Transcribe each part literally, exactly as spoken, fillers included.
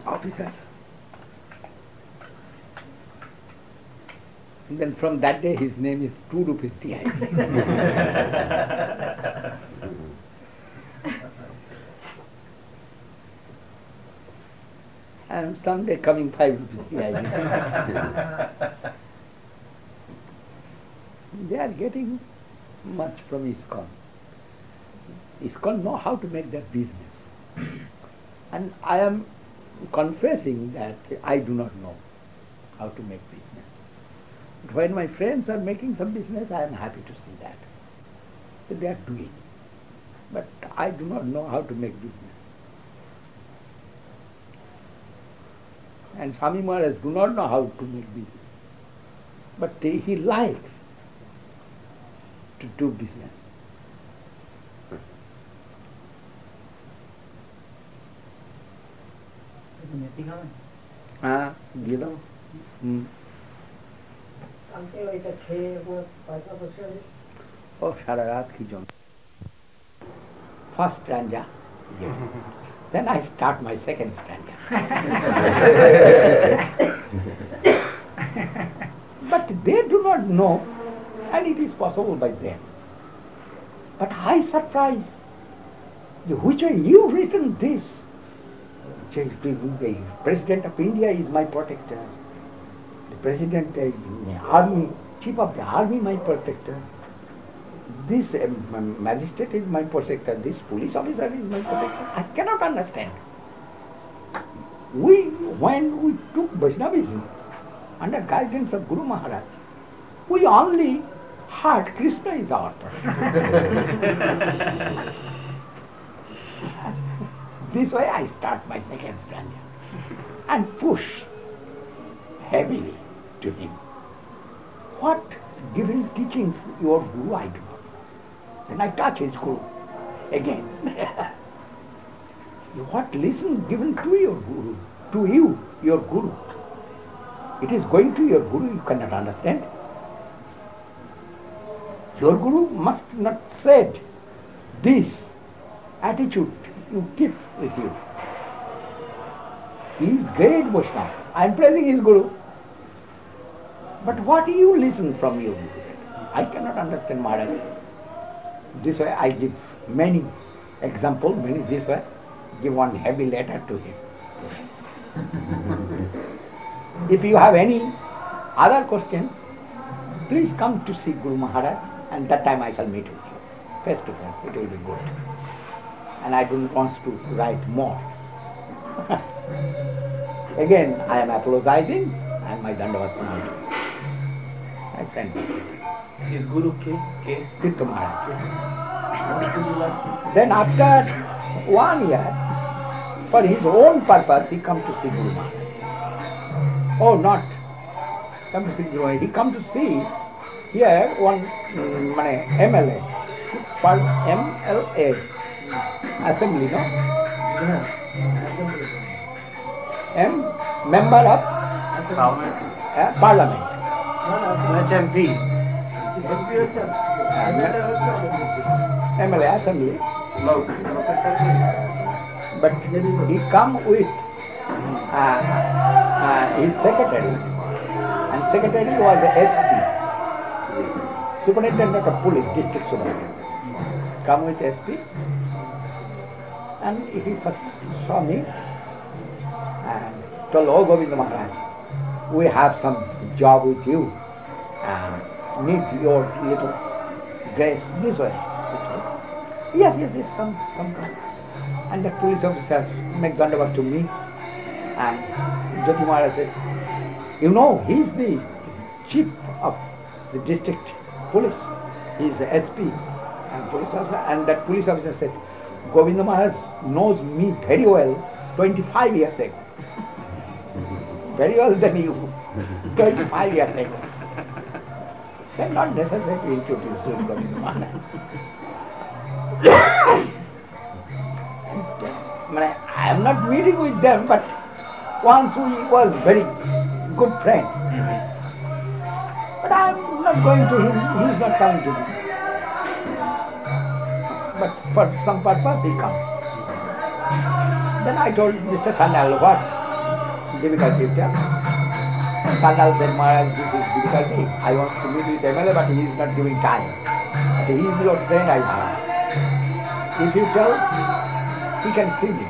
officer. And then from that day his name is two rupees T I G. And someday coming five rupees T I G. They are getting much from ISKCON. ISKCON know how to make that business. And I am confessing that I do not know how to make business. But when my friends are making some business, I am happy to see that. That they are doing. But I do not know how to make business. And Swami Maharaj do not know how to make business. But he likes to do business. हाँ দিয়ে দাও হুম ও সারা রাত কি জন্য first stanza then I start my second stanza but they do not know and it is possible by them but I surprise which way you written this. The President of India is my protector. The President, uh, Army, Chief of the Army, my protector. This um, magistrate is my protector. This police officer is my protector. I cannot understand. We, when we took Vaishnavism under guidance of Guru Maharaj, we only heard Krishna is our protector. This way I start my second stanza and push heavily to him. What given teachings your Guru I do not know. Then I touch his Guru again. What lesson given to your Guru, to you, your Guru. It is going to your Guru, you cannot understand. Your Guru must not said this attitude you keep with you. He is great Vaishnava. I am praising his Guru. But what do you listen from your Guru? I cannot understand Maharaj. This way I give many examples, many this way, give one heavy letter to him. If you have any other questions, please come to see Guru Maharaj and that time I shall meet with you. Face to face, it will be good. And I don't want to write more. Again, I am apologizing and my Dandavat Pranam. I send it. His Guru K? K? Tirtha Maharaj. Then after one year, for his own purpose, he come to see Guru Maharaj. Oh, not come to see Guru Maharaj. He come to see here one um, M L A. M L A. Assembly, no? Yeah. Assembly. M. Member of Parliament. Uh, Parliament. No, no, H M P. M L A Assembly. No. But he come with uh, uh, his secretary, and secretary was the S P, Superintendent of Police, District Superintendent. Come with S P. And he first saw me and told, oh Govinda Maharaj, we have some job with you and need your little grace this way. Yes, yes, yes, come, come, come. And the police officer made Dandavat to me and Jyoti Maharaj said, you know, he is the chief of the district police. He is the S P and police officer. And that police officer said, Govinda Maharaj knows me very well twenty-five years ago. Very well than you, twenty-five years ago. Then not necessary to introduce Govinda Maharaj. I am not meeting with them, but once we was very good friend. But I am not going to him, he is not coming to me. But for some purpose he comes. Then I told Mister Sanyal, what? difficult, you tell. And Sandal said, Maharaj, this is difficulty. I want to meet with M L A, but he is not giving time. But he is your friend, I know. If you tell, he can see me.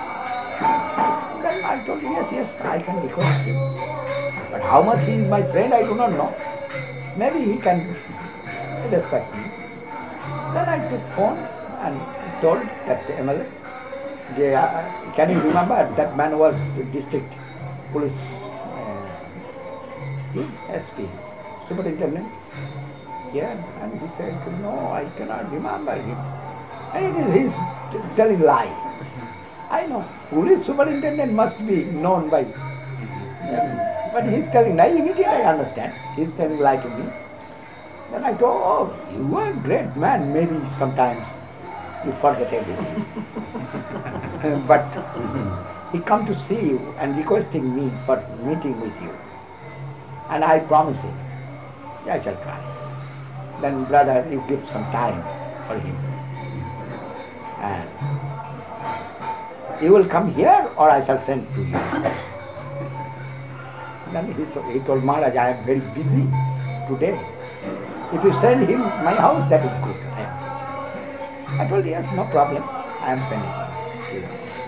Then I told him, yes, yes, I can request him. But how much he is my friend, I do not know. Maybe he can respect me. Then I took phone and told that M L A, they, uh, can you remember that man was the district police uh, S P, superintendent? Yeah, and he said, no, I cannot remember him. And it is his telling lie. I know, police superintendent must be known by, um, but he is telling lie. Immediately I understand, he is telling lie to me. Then I told, oh, you are a great man, maybe sometimes you forget everything. But he come to see you and requesting me for meeting with you. And I promise him, I shall try. Then brother, you give some time for him. And you will come here or I shall send to you. Then he, so, he told Maharaj, I am very busy today. If you send him my house, that is good. I, I told yes, no problem. I am sending him.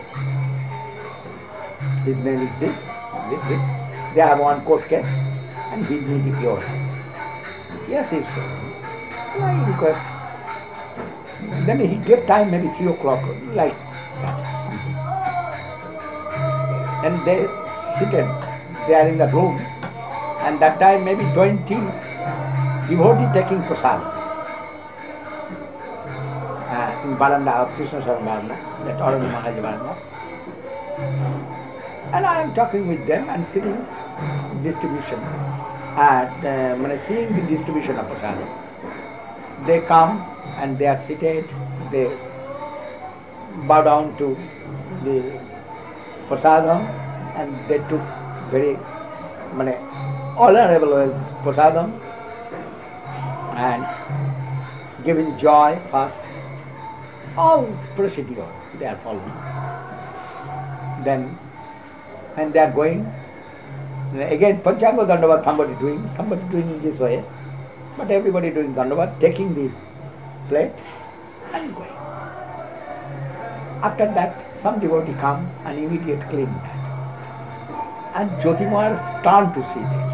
His name is this, this, this. They have one court case and he will be yours. Yes, he said. I request. Then he gave time, maybe three o'clock, like that. And they seated, they are in the room, and that time maybe twenty devotee taking prasad uh, in Baranda of Krishna Sarvana, that Arun Maharaj Baranda. And I am talking with them and seeing distribution, and uh, when I seeing the distribution of prasad. They come and they are seated, they bow down to the prasadam and they took very mane, honorable prasadam and giving joy first. All procedure they are following. Then, and they are going, again Panchanga Dandavat somebody doing, somebody doing in this way. But everybody doing Dandavat, taking the plate and going. After that, some devotee come and immediately clean that. And Jyotimar turned to see this.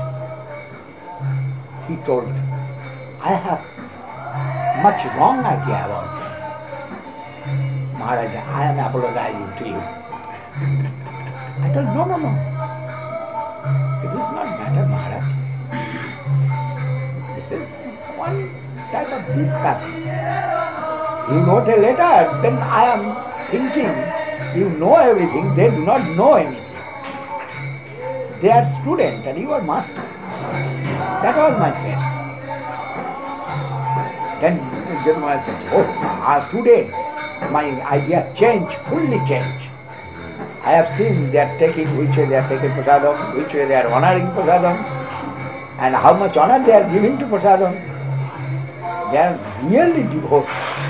He told, I have much wrong idea about it. Maharaj, I am apologizing to you. I told, no, no, no. It is not matter, Maharaj. One type of discussion. You wrote a letter, then I am thinking, you know everything, they do not know anything. They are students and you are master. That was my friend. Then Jyotimar said, oh, today my idea changed, fully changed. I have seen they are taking, which way they are taking prasadam, which way they are honoring prasadam, and how much honor they are giving to prasadam. They are really devout.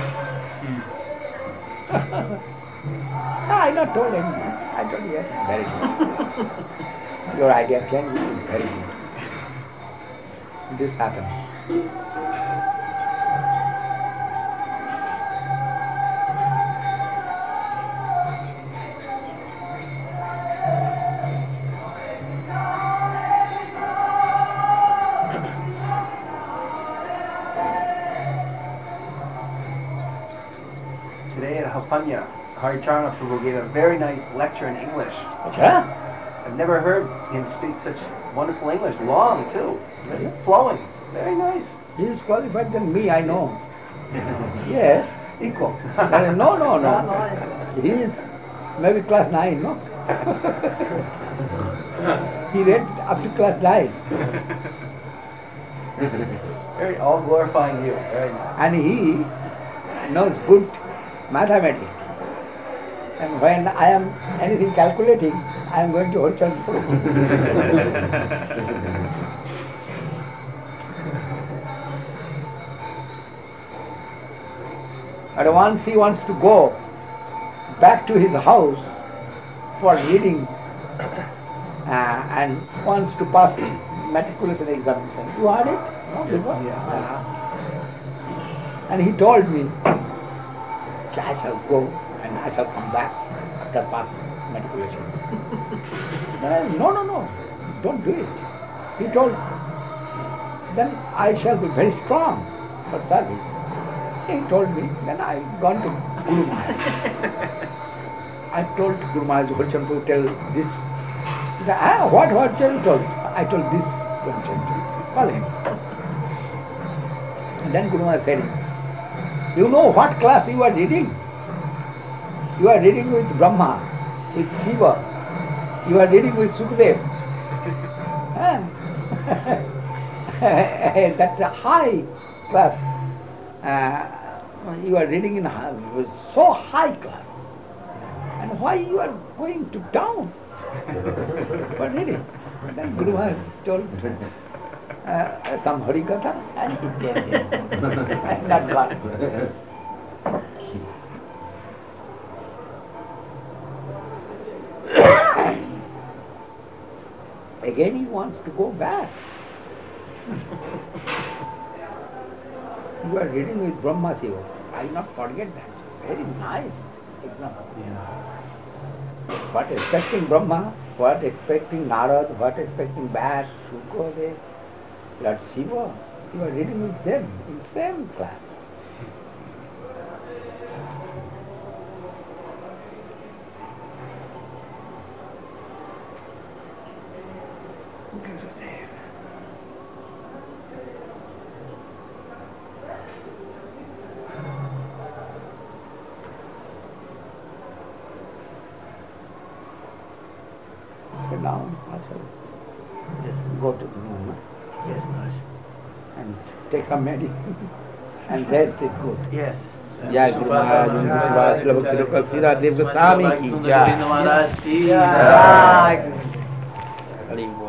I not told anything. I told yes, very good. Your idea changed, very good. This happened. Panya, Haricharana Prabhu gave a very nice lecture in English. Yeah? I've never heard him speak such wonderful English, long too, very flowing, very nice. He is qualified than me, I know. Yes, equal. Uh, no, no, no. He is maybe class nine, no? He read up to class nine. Very, all glorifying you, very nice. And he knows good mathematics. And when I am anything calculating, I am going to Haricharana Prabhu. But once he wants to go back to his house for reading uh, and wants to pass matriculation examination. You heard it? No, before? Uh, and he told me, I shall go and I shall come back after passing matriculation. Then I, no, no, no, don't do it. He told, then I shall be very strong for service. He told me, then I gone to Guru Maharaj. I told Guru Maharaj, Hurchandra, tell this. He said, ah, what, what tell you told? I told this, Hurchandra, call him. And then Guru Maharaj said, you know what class you are reading? You are reading with Brahma, with Shiva. You are reading with Sukadev. That's a high class. Uh, you are reading in high, so high class. And why you are going to down? What reading? Then Guru Maharaj told uh, some Harikatha and he came here. Not God. Again he wants to go back. You are reading with Brahma Shiva. I will not forget that. Very nice example. What expecting Brahma, what expecting Narad, what expecting Vyas, Shukadev, Lord Shiva. You are reading with them in same class. Sit down, I shall just go to the room Yes, Maharaj. and take some medicine and rest is good. Yes. Jai Guru Maharaj, Guru Maharaj, Srila Bhakti Lokal Sridhar Dev Goswami ki jai. Maharaj ki Jai. Hari Bol.